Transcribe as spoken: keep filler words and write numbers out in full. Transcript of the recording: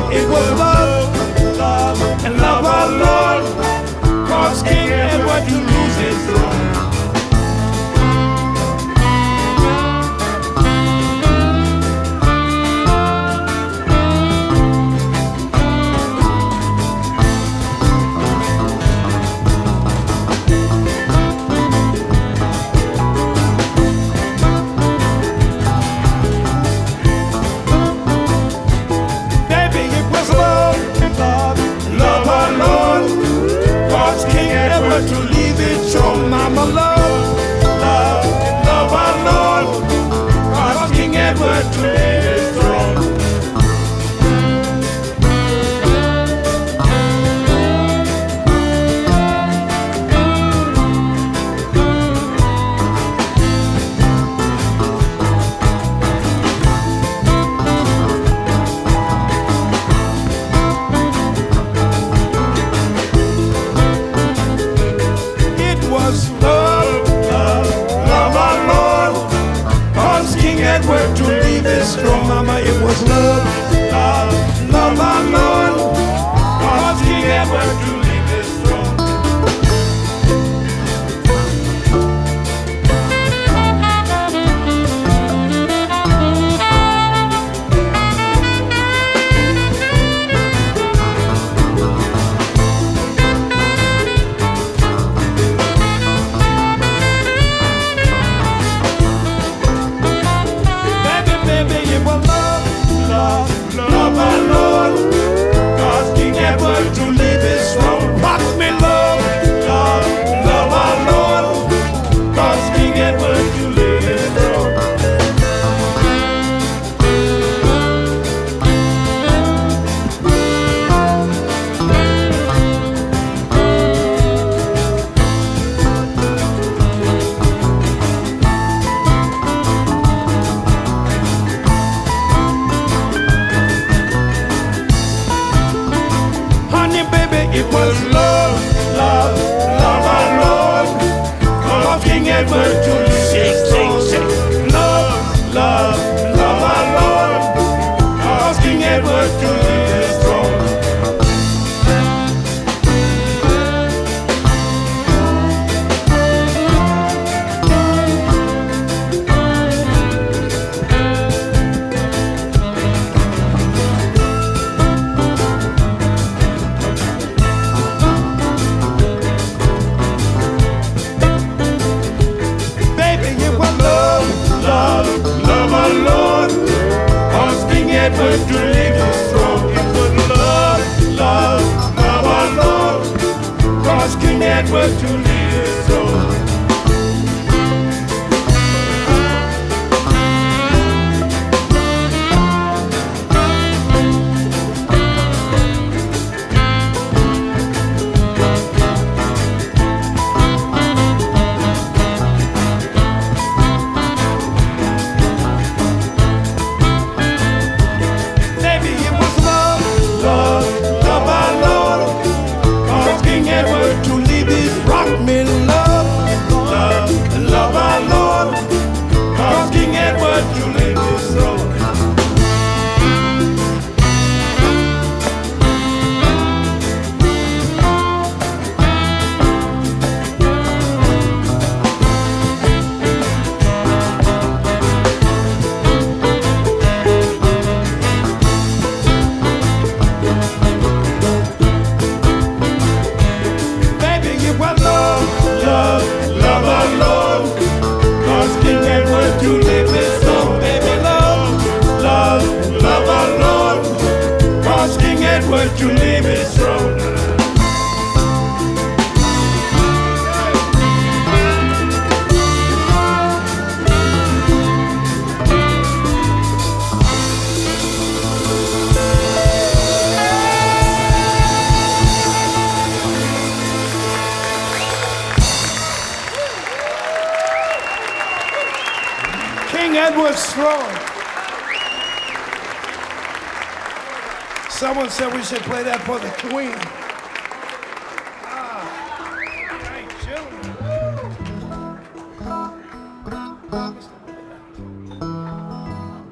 It was love, love, and love our Lord caused King Edward to lose his throne. To leave it, show Mama love, love, love our Lord, cause King Edward to leave his throne. Edward to leave his throne, Mama, it was love, love, love our Lord, cause King Edward to leave his throne. Love our Lord, cause King Edward to leave his throne. Rock me, love, love, love our Lord, cause King Edward to leave his throne. It was love, love, love our Lord, cause King Edward to leave his throne. Love, love, love our Lord, cause King Edward to leave his throne. Edward to leave his throne. It was love, love, love our Lord, cause King Edward to leave his throne. Edward to leave his throne. King Edward's throne. Someone said we should play that for the Queen.